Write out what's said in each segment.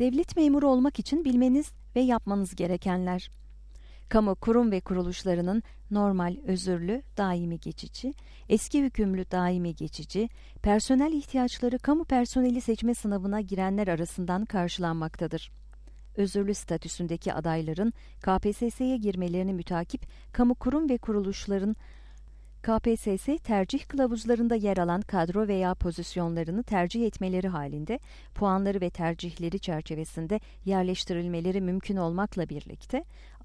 Devlet memuru olmak için bilmeniz ve yapmanız gerekenler. Kamu kurum ve kuruluşlarının normal, özürlü, daimi geçici, eski hükümlü daimi geçici, personel ihtiyaçları kamu personeli seçme sınavına girenler arasından karşılanmaktadır. Özürlü statüsündeki adayların KPSS'ye girmelerini mütakip kamu kurum ve kuruluşların KPSS tercih kılavuzlarında yer alan kadro veya pozisyonlarını tercih etmeleri halinde puanları ve tercihleri çerçevesinde yerleştirilmeleri mümkün olmakla birlikte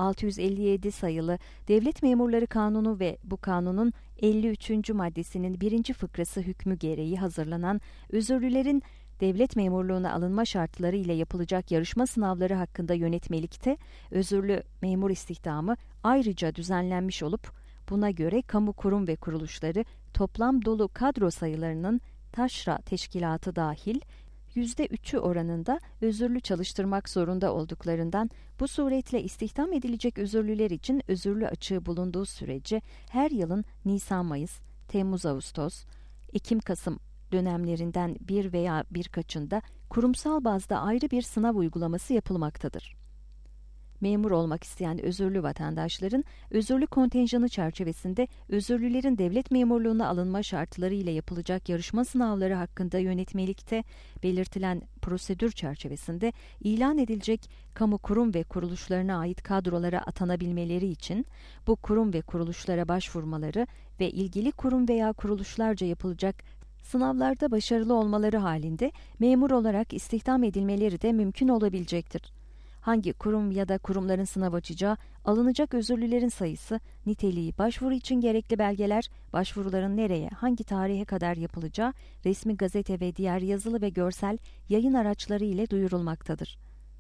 657 sayılı Devlet Memurları Kanunu ve bu kanunun 53. maddesinin 1. fıkrası hükmü gereği hazırlanan özürlülerin devlet memurluğuna alınma şartları ile yapılacak yarışma sınavları hakkında yönetmelikte özürlü memur istihdamı ayrıca düzenlenmiş olup buna göre kamu kurum ve kuruluşları toplam dolu kadro sayılarının taşra teşkilatı dahil %3'ü oranında özürlü çalıştırmak zorunda olduklarından bu suretle istihdam edilecek özürlüler için özürlü açığı bulunduğu sürece her yılın Nisan-Mayıs, Temmuz-Ağustos, Ekim-Kasım dönemlerinden bir veya birkaçında kurumsal bazda ayrı bir sınav uygulaması yapılmaktadır. Memur olmak isteyen özürlü vatandaşların özürlü kontenjanı çerçevesinde özürlülerin devlet memurluğuna alınma şartları ile yapılacak yarışma sınavları hakkında yönetmelikte belirtilen prosedür çerçevesinde ilan edilecek kamu kurum ve kuruluşlarına ait kadrolara atanabilmeleri için bu kurum ve kuruluşlara başvurmaları ve ilgili kurum veya kuruluşlarca yapılacak sınavlarda başarılı olmaları halinde memur olarak istihdam edilmeleri de mümkün olabilecektir. Hangi kurum ya da kurumların sınav açacağı, alınacak özürlülerin sayısı, niteliği, başvuru için gerekli belgeler, başvuruların nereye, hangi tarihe kadar yapılacağı, resmi gazete ve diğer yazılı ve görsel yayın araçları ile duyurulmaktadır.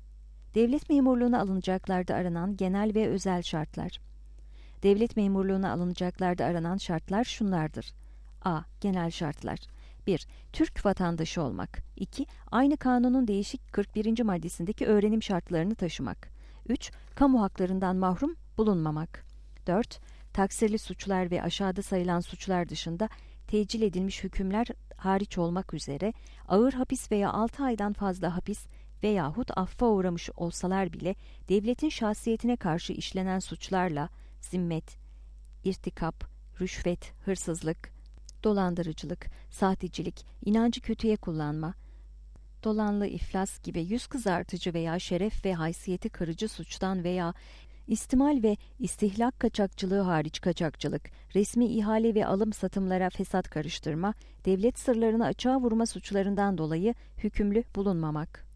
Devlet memurluğuna alınacaklarda aranan genel ve özel şartlar. Devlet memurluğuna alınacaklarda aranan şartlar şunlardır. A. Genel şartlar. 1. Türk vatandaşı olmak. 2. Aynı kanunun değişik 41. maddesindeki öğrenim şartlarını taşımak. 3. Kamu haklarından mahrum bulunmamak. 4. Taksirli suçlar ve aşağıda sayılan suçlar dışında tecil edilmiş hükümler hariç olmak üzere ağır hapis veya 6 aydan fazla hapis veyahut affa uğramış olsalar bile devletin şahsiyetine karşı işlenen suçlarla zimmet, irtikap, rüşvet, hırsızlık, dolandırıcılık, sahtecilik, inancı kötüye kullanma, dolanlı iflas gibi yüz kızartıcı veya şeref ve haysiyeti kırıcı suçtan veya istimal ve istihlak kaçakçılığı hariç kaçakçılık, resmi ihale ve alım satımlara fesat karıştırma, devlet sırlarını açığa vurma suçlarından dolayı hükümlü bulunmamak.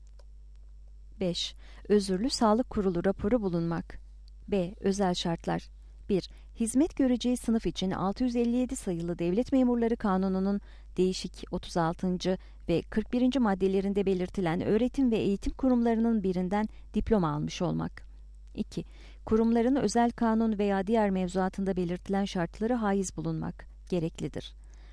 5. Özürlü Sağlık Kurulu raporu bulunmak. B. Özel şartlar. 1. Hizmet göreceği sınıf için 657 sayılı Devlet Memurları Kanunu'nun değişik 36. ve 41. maddelerinde belirtilen öğretim ve eğitim kurumlarının birinden diploma almış olmak. 2. Kurumların özel kanun veya diğer mevzuatında belirtilen şartları haiz bulunmak gereklidir.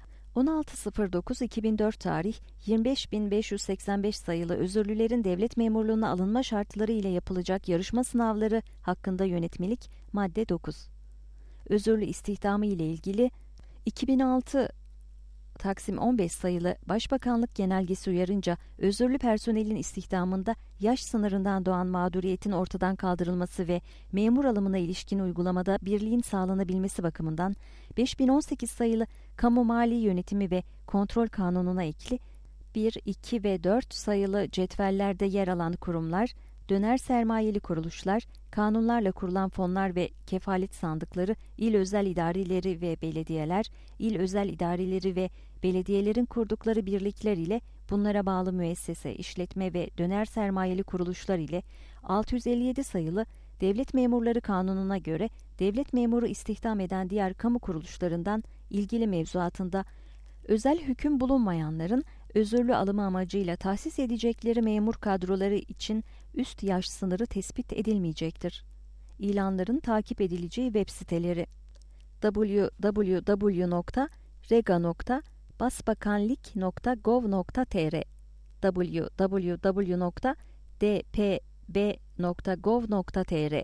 16.09.2004 tarih 25.585 sayılı özürlülerin devlet memurluğuna alınma şartları ile yapılacak yarışma sınavları hakkında yönetmelik madde 9. Özürlü istihdamı ile ilgili 2006 Taksim 15 sayılı Başbakanlık Genelgesi uyarınca özürlü personelin istihdamında yaş sınırından doğan mağduriyetin ortadan kaldırılması ve memur alımına ilişkin uygulamada birliğin sağlanabilmesi bakımından 5018 sayılı Kamu Mali Yönetimi ve Kontrol Kanunu'na ekli 1, 2 ve 4 sayılı cetvellerde yer alan kurumlar, döner sermayeli kuruluşlar, kanunlarla kurulan fonlar ve kefalet sandıkları, il özel idareleri ve belediyeler, il özel idareleri ve belediyelerin kurdukları birlikler ile bunlara bağlı müessese, işletme ve döner sermayeli kuruluşlar ile 657 sayılı Devlet Memurları Kanunu'na göre devlet memuru istihdam eden diğer kamu kuruluşlarından ilgili mevzuatında özel hüküm bulunmayanların özürlü alımı amacıyla tahsis edecekleri memur kadroları için üst yaş sınırı tespit edilmeyecektir. İlanların takip edileceği web siteleri www.rega.basbakanlik.gov.tr www.dpb.gov.tr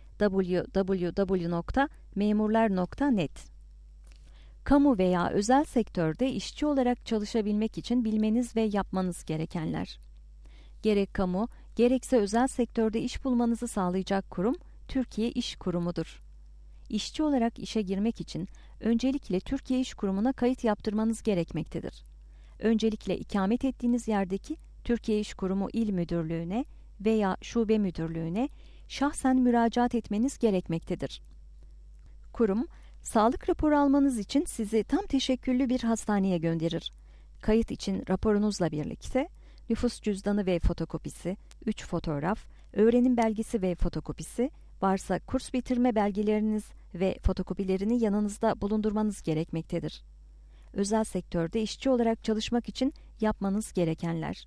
www.memurlar.net Kamu veya özel sektörde işçi olarak çalışabilmek için bilmeniz ve yapmanız gerekenler. Gerek kamu, gerekse özel sektörde iş bulmanızı sağlayacak kurum Türkiye İş Kurumu'dur. İşçi olarak işe girmek için öncelikle Türkiye İş Kurumu'na kayıt yaptırmanız gerekmektedir. Öncelikle ikamet ettiğiniz yerdeki Türkiye İş Kurumu İl Müdürlüğü'ne veya Şube Müdürlüğü'ne şahsen müracaat etmeniz gerekmektedir. Kurum, sağlık raporu almanız için sizi tam teşekküllü bir hastaneye gönderir. Kayıt için raporunuzla birlikte nüfus cüzdanı ve fotokopisi, 3 fotoğraf, öğrenim belgesi ve fotokopisi, varsa kurs bitirme belgeleriniz ve fotokopilerini yanınızda bulundurmanız gerekmektedir. Özel sektörde işçi olarak çalışmak için yapmanız gerekenler.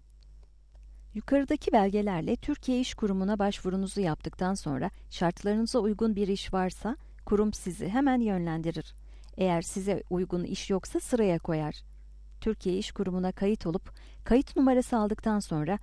Yukarıdaki belgelerle Türkiye İş Kurumu'na başvurunuzu yaptıktan sonra şartlarınıza uygun bir iş varsa kurum sizi hemen yönlendirir. Eğer size uygun iş yoksa sıraya koyar. Türkiye İş Kurumu'na kayıt olup kayıt numarası aldıktan sonra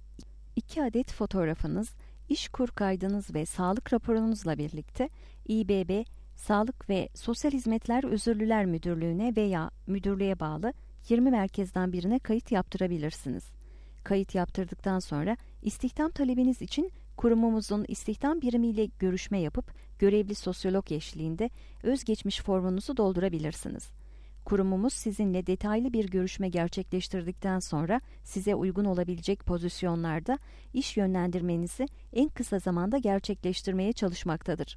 2 adet fotoğrafınız, İşkur kaydınız ve sağlık raporunuzla birlikte İBB Sağlık ve Sosyal Hizmetler Özürlüler Müdürlüğü'ne veya müdürlüğe bağlı 20 merkezden birine kayıt yaptırabilirsiniz. Kayıt yaptırdıktan sonra istihdam talebiniz için kurumumuzun istihdam birimiyle görüşme yapıp görevli sosyolog eşliğinde özgeçmiş formunuzu doldurabilirsiniz. Kurumumuz sizinle detaylı bir görüşme gerçekleştirdikten sonra size uygun olabilecek pozisyonlarda iş yönlendirmenizi en kısa zamanda gerçekleştirmeye çalışmaktadır.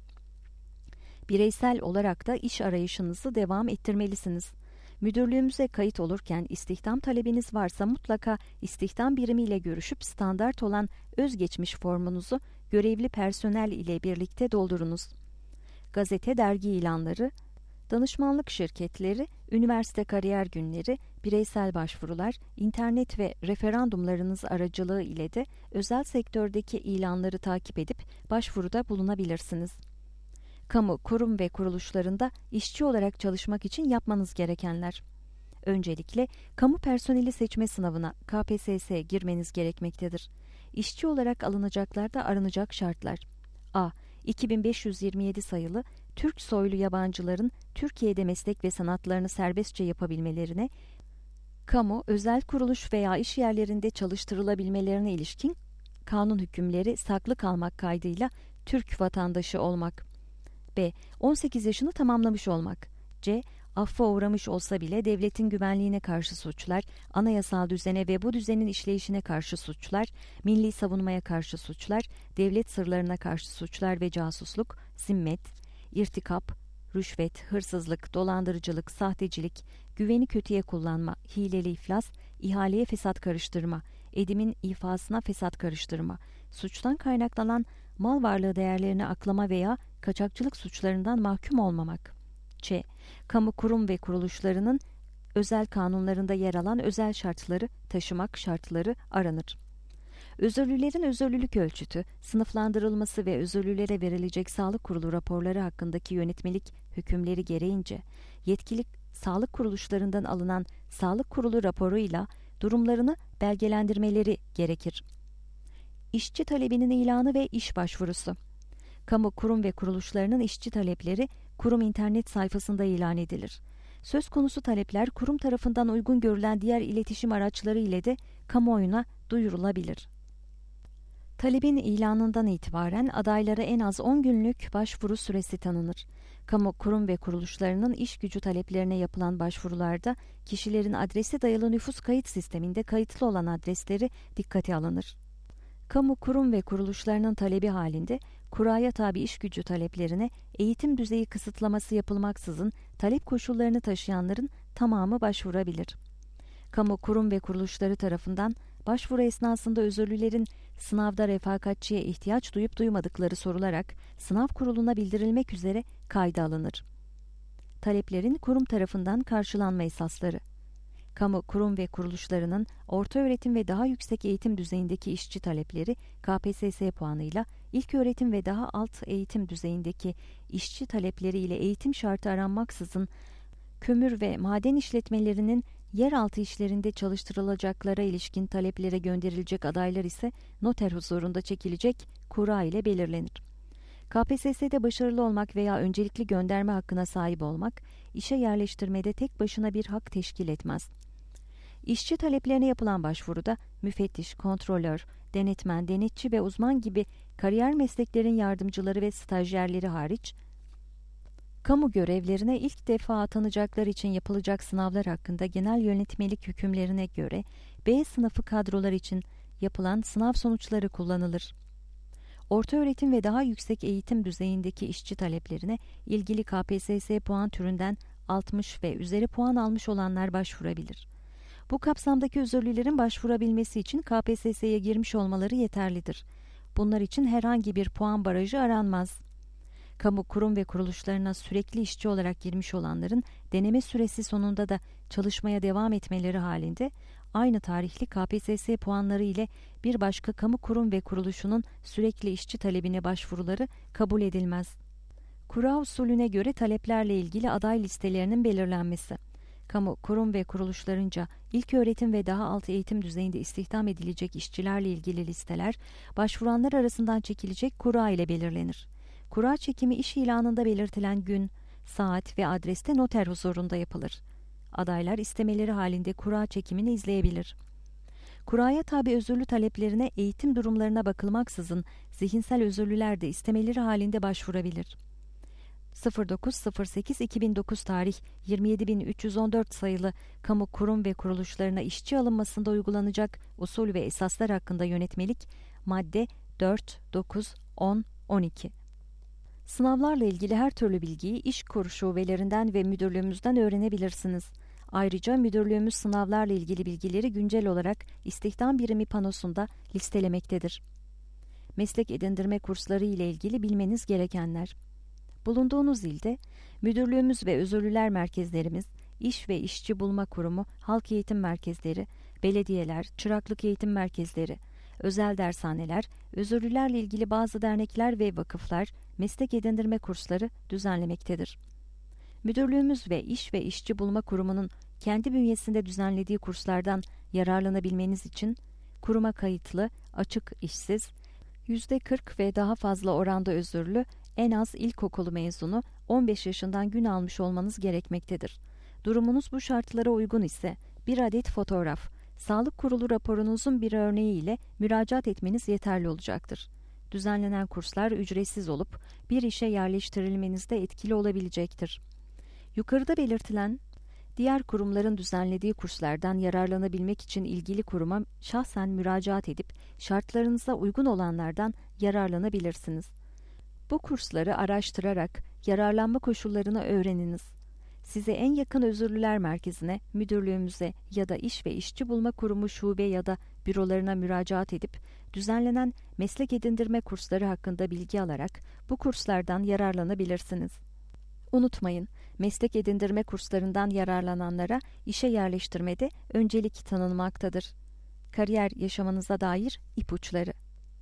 Bireysel olarak da iş arayışınızı devam ettirmelisiniz. Müdürlüğümüze kayıt olurken istihdam talebiniz varsa mutlaka istihdam birimiyle görüşüp standart olan özgeçmiş formunuzu görevli personel ile birlikte doldurunuz. Gazete, dergi ilanları, danışmanlık şirketleri, üniversite kariyer günleri, bireysel başvurular, internet ve referandumlarınız aracılığı ile de özel sektördeki ilanları takip edip başvuruda bulunabilirsiniz. Kamu, kurum ve kuruluşlarında işçi olarak çalışmak için yapmanız gerekenler. Öncelikle kamu personeli seçme sınavına KPSS'ye girmeniz gerekmektedir. İşçi olarak alınacaklarda aranacak şartlar: A. 2527 sayılı Türk soylu yabancıların Türkiye'de meslek ve sanatlarını serbestçe yapabilmelerine, kamu, özel kuruluş veya iş yerlerinde çalıştırılabilmelerine ilişkin kanun hükümleri saklı kalmak kaydıyla Türk vatandaşı olmak. B. 18 yaşını tamamlamış olmak. C. Affa uğramış olsa bile devletin güvenliğine karşı suçlar, anayasal düzene ve bu düzenin işleyişine karşı suçlar, milli savunmaya karşı suçlar, devlet sırlarına karşı suçlar ve casusluk, zimmet, irtikap, rüşvet, hırsızlık, dolandırıcılık, sahtecilik, güveni kötüye kullanma, hileli iflas, ihaleye fesat karıştırma, edimin ifasına fesat karıştırma, suçtan kaynaklanan mal varlığı değerlerini aklama veya kaçakçılık suçlarından mahkum olmamak. Ç. Kamu kurum ve kuruluşlarının özel kanunlarında yer alan özel şartları taşımak şartları aranır. Özürlülerin özürlülük ölçütü, sınıflandırılması ve özürlülere verilecek sağlık kurulu raporları hakkındaki yönetmelik hükümleri gereğince yetkili sağlık kuruluşlarından alınan sağlık kurulu raporuyla durumlarını belgelendirmeleri gerekir. İşçi talebinin ilanı ve iş başvurusu. Kamu kurum ve kuruluşlarının işçi talepleri kurum internet sayfasında ilan edilir. Söz konusu talepler kurum tarafından uygun görülen diğer iletişim araçları ile de kamuoyuna duyurulabilir. Talebin ilanından itibaren adaylara en az 10 günlük başvuru süresi tanınır. Kamu kurum ve kuruluşlarının iş gücü taleplerine yapılan başvurularda kişilerin adrese dayalı nüfus kayıt sisteminde kayıtlı olan adresleri dikkate alınır. Kamu kurum ve kuruluşlarının talebi halinde kuraya tabi iş gücü taleplerine eğitim düzeyi kısıtlaması yapılmaksızın talep koşullarını taşıyanların tamamı başvurabilir. Kamu kurum ve kuruluşları tarafından başvuru esnasında özürlülerin sınavda refakatçiye ihtiyaç duyup duymadıkları sorularak sınav kuruluna bildirilmek üzere kayda alınır. Taleplerin kurum tarafından karşılanma esasları. Kamu kurum ve kuruluşlarının ortaöğretim ve daha yüksek eğitim düzeyindeki işçi talepleri KPSS puanıyla, ilköğretim ve daha alt eğitim düzeyindeki işçi talepleri ile eğitim şartı aranmaksızın kömür ve maden işletmelerinin yeraltı işlerinde çalıştırılacaklara ilişkin taleplere gönderilecek adaylar ise noter huzurunda çekilecek kura ile belirlenir. KPSS'de başarılı olmak veya öncelikli gönderme hakkına sahip olmak, işe yerleştirmede tek başına bir hak teşkil etmez. İşçi taleplerine yapılan başvuruda müfettiş, kontrolör, denetmen, denetçi ve uzman gibi kariyer mesleklerin yardımcıları ve stajyerleri hariç, kamu görevlerine ilk defa atanacaklar için yapılacak sınavlar hakkında genel yönetmelik hükümlerine göre B sınıfı kadrolar için yapılan sınav sonuçları kullanılır. Ortaöğretim ve daha yüksek eğitim düzeyindeki işçi taleplerine ilgili KPSS puan türünden 60 ve üzeri puan almış olanlar başvurabilir. Bu kapsamdaki özürlülerin başvurabilmesi için KPSS'ye girmiş olmaları yeterlidir. Bunlar için herhangi bir puan barajı aranmaz. Kamu kurum ve kuruluşlarına sürekli işçi olarak girmiş olanların deneme süresi sonunda da çalışmaya devam etmeleri halinde aynı tarihli KPSS puanları ile bir başka kamu kurum ve kuruluşunun sürekli işçi talebine başvuruları kabul edilmez. Kura usulüne göre taleplerle ilgili aday listelerinin belirlenmesi. Kamu kurum ve kuruluşlarınca ilköğretim ve daha alt eğitim düzeyinde istihdam edilecek işçilerle ilgili listeler başvuranlar arasından çekilecek kura ile belirlenir. Kura çekimi iş ilanında belirtilen gün, saat ve adreste noter huzurunda yapılır. Adaylar istemeleri halinde kura çekimini izleyebilir. Kuraya tabi özürlü taleplerine eğitim durumlarına bakılmaksızın zihinsel özürlüler de istemeleri halinde başvurabilir. 09.08.2009 tarih 27.314 sayılı kamu kurum ve kuruluşlarına işçi alınmasında uygulanacak usul ve esaslar hakkında yönetmelik madde 4, 9, 10, 12. Sınavlarla ilgili her türlü bilgiyi iş kuru şubelerinden ve müdürlüğümüzden öğrenebilirsiniz. Ayrıca müdürlüğümüz sınavlarla ilgili bilgileri güncel olarak istihdam birimi panosunda listelemektedir. Meslek edindirme kursları ile ilgili bilmeniz gerekenler. Bulunduğunuz ilde müdürlüğümüz ve özürlüler merkezlerimiz, iş ve işçi bulma kurumu, halk eğitim merkezleri, belediyeler, çıraklık eğitim merkezleri, özel dershaneler, özürlülerle ilgili bazı dernekler ve vakıflar meslek edindirme kursları düzenlemektedir. Müdürlüğümüz ve iş ve işçi bulma kurumunun kendi bünyesinde düzenlediği kurslardan yararlanabilmeniz için kuruma kayıtlı, açık işsiz, %40 ve daha fazla oranda özürlü, en az ilkokulu mezunu 15 yaşından gün almış olmanız gerekmektedir. Durumunuz bu şartlara uygun ise bir adet fotoğraf, sağlık kurulu raporunuzun bir örneği ile müracaat etmeniz yeterli olacaktır. Düzenlenen kurslar ücretsiz olup bir işe yerleştirilmenizde etkili olabilecektir. Yukarıda belirtilen diğer kurumların düzenlediği kurslardan yararlanabilmek için ilgili kuruma şahsen müracaat edip şartlarınıza uygun olanlardan yararlanabilirsiniz. Bu kursları araştırarak yararlanma koşullarını öğreniniz. Size en yakın özürlüler merkezine, müdürlüğümüze ya da iş ve işçi bulma kurumu şube ya da bürolarına müracaat edip düzenlenen meslek edindirme kursları hakkında bilgi alarak bu kurslardan yararlanabilirsiniz. Unutmayın, meslek edindirme kurslarından yararlananlara işe yerleştirmede öncelik tanınmaktadır. Kariyer yaşamınıza dair ipuçları.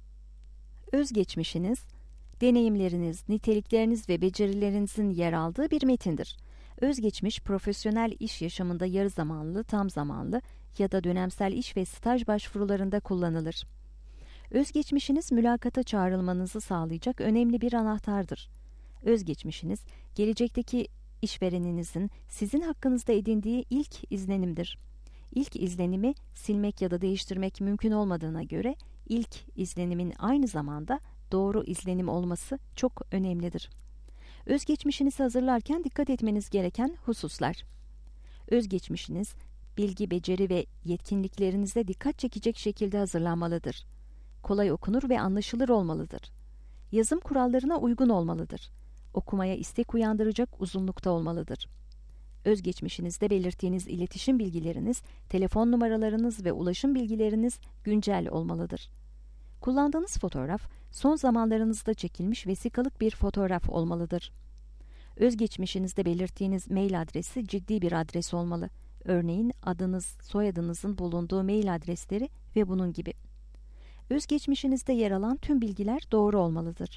Özgeçmişiniz, deneyimleriniz, nitelikleriniz ve becerilerinizin yer aldığı bir metindir. Özgeçmiş, profesyonel iş yaşamında yarı zamanlı, tam zamanlı ya da dönemsel iş ve staj başvurularında kullanılır. Özgeçmişiniz, mülakata çağrılmanızı sağlayacak önemli bir anahtardır. Özgeçmişiniz, gelecekteki işvereninizin sizin hakkınızda edindiği ilk izlenimdir. İlk izlenimi silmek ya da değiştirmek mümkün olmadığına göre ilk izlenimin aynı zamanda doğru izlenim olması çok önemlidir. Özgeçmişinizi hazırlarken dikkat etmeniz gereken hususlar. Özgeçmişiniz, bilgi, beceri ve yetkinliklerinize dikkat çekecek şekilde hazırlanmalıdır. Kolay okunur ve anlaşılır olmalıdır. Yazım kurallarına uygun olmalıdır. Okumaya istek uyandıracak uzunlukta olmalıdır. Özgeçmişinizde belirttiğiniz iletişim bilgileriniz, telefon numaralarınız ve ulaşım bilgileriniz güncel olmalıdır. Kullandığınız fotoğraf, son zamanlarınızda çekilmiş vesikalık bir fotoğraf olmalıdır. Özgeçmişinizde belirttiğiniz mail adresi ciddi bir adres olmalı. Örneğin adınız, soyadınızın bulunduğu mail adresleri ve bunun gibi. Özgeçmişinizde yer alan tüm bilgiler doğru olmalıdır.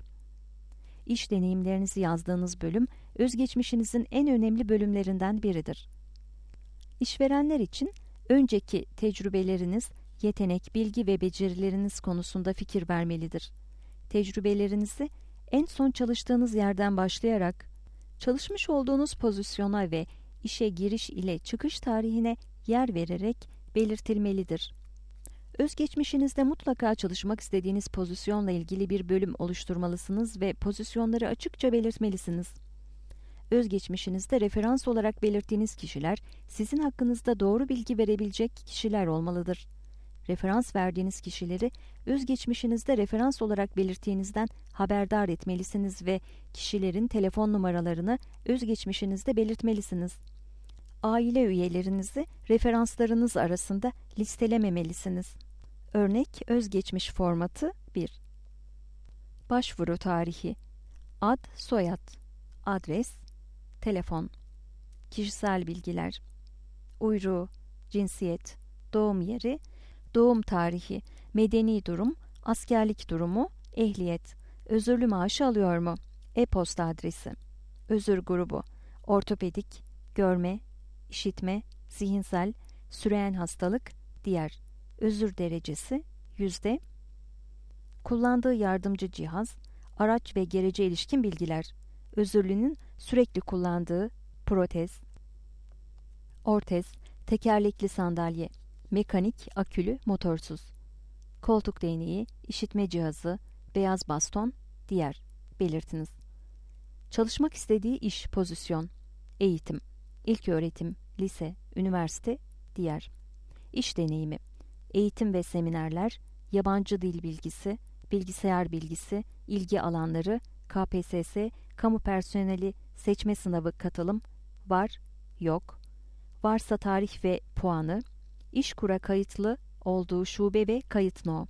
İş deneyimlerinizi yazdığınız bölüm, özgeçmişinizin en önemli bölümlerinden biridir. İşverenler için önceki tecrübeleriniz, yetenek, bilgi ve becerileriniz konusunda fikir vermelidir. Tecrübelerinizi en son çalıştığınız yerden başlayarak, çalışmış olduğunuz pozisyona ve işe giriş ile çıkış tarihine yer vererek belirtilmelidir. Özgeçmişinizde mutlaka çalışmak istediğiniz pozisyonla ilgili bir bölüm oluşturmalısınız ve pozisyonları açıkça belirtmelisiniz. Özgeçmişinizde referans olarak belirttiğiniz kişiler, sizin hakkınızda doğru bilgi verebilecek kişiler olmalıdır. Referans verdiğiniz kişileri, özgeçmişinizde referans olarak belirttiğinizden haberdar etmelisiniz ve kişilerin telefon numaralarını özgeçmişinizde belirtmelisiniz. Aile üyelerinizi referanslarınız arasında listelememelisiniz. Örnek özgeçmiş formatı 1. Başvuru tarihi: ad, soyad, adres, telefon. Kişisel bilgiler: uyruğu, cinsiyet, doğum yeri, doğum tarihi, medeni durum, askerlik durumu, ehliyet, özürlü maaşı alıyor mu, e-posta adresi, özür grubu, ortopedik, görme, işitme, zihinsel, süreyen hastalık, diğer, özür derecesi, yüzde, kullandığı yardımcı cihaz, araç ve gerece ilişkin bilgiler, özürlünün sürekli kullandığı protez, ortez, tekerlekli sandalye, mekanik, akülü, motorsuz, koltuk değneği, işitme cihazı, beyaz baston, diğer, belirtiniz. Çalışmak istediği iş, pozisyon, eğitim, ilköğretim, lise, üniversite, diğer, iş deneyimi, eğitim ve seminerler, yabancı dil bilgisi, bilgisayar bilgisi, ilgi alanları, KPSS, kamu personeli, seçme sınavı katılım, var, yok, varsa tarih ve puanı, İşkur'a kayıtlı olduğu şube ve kayıt no.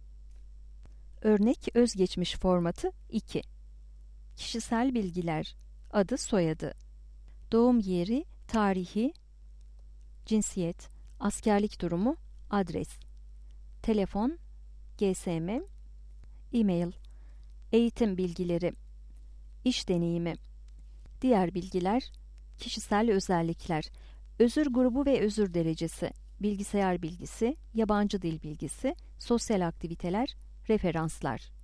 Örnek özgeçmiş formatı 2. Kişisel bilgiler: adı, soyadı, doğum yeri, tarihi, cinsiyet, askerlik durumu, adres, telefon, GSM, e-mail, eğitim bilgileri, iş deneyimi, diğer bilgiler, kişisel özellikler, özür grubu ve özür derecesi, bilgisayar bilgisi, yabancı dil bilgisi, sosyal aktiviteler, referanslar.